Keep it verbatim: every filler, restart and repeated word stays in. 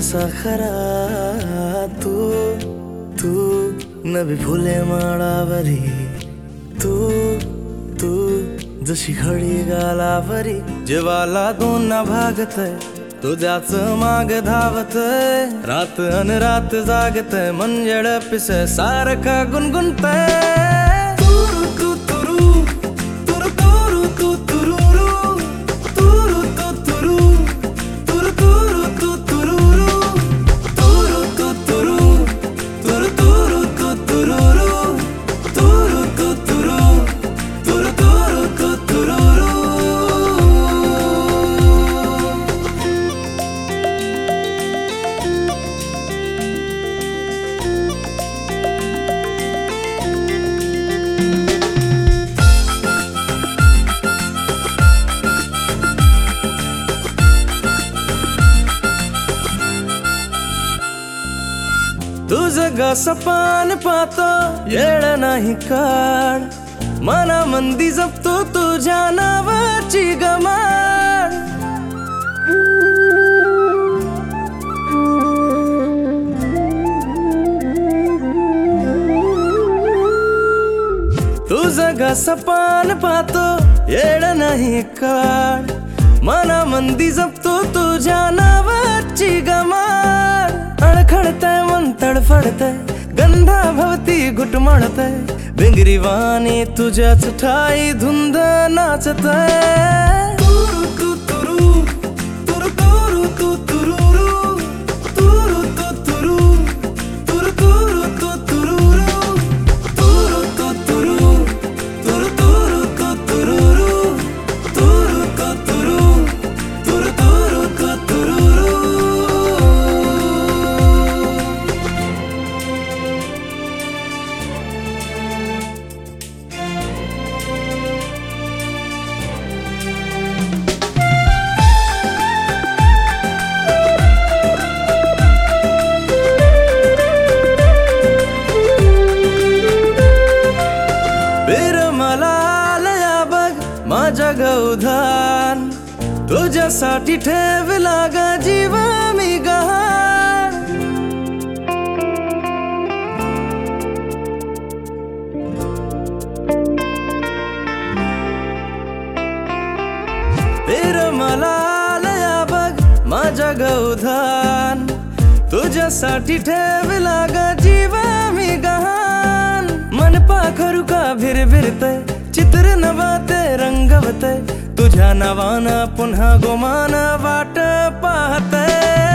जसा खरा तू तू नवी फुले माळावरी तू तू जशी खडी गालावरी जेवाला दोन ना भागतय तुझ्याच माग धावतय रात अन रात जागतय मंजळ पिस सारखा गुणगुणतय तुझं ग सपान पाहतो येळ नाही काळ मना मंदी जपतो तुझ्या नावाची गमाळ तुझं ग सपान पाहतो येळ नाही काळ मना मंदी जपतो तुझ्या नावाची गमाळ अडखडतय मन तडफडतय गंधा भवती घुटमळतय बिंगरीवाने तुझ्याच ठाई धुंद नाचतय माझ्या गवधान तुझ्यासाठी ठेवला ग जीव मी गहाण तेर मला लया बघ माझ्या गवधान तुझ्यासाठी ठेवला ग जीव मी गहाण मन पाखरू का भिरभिरतय चित्र नवाते रंगवते तुझ्या नावानं पुन्हा गोमान वाट पाहते।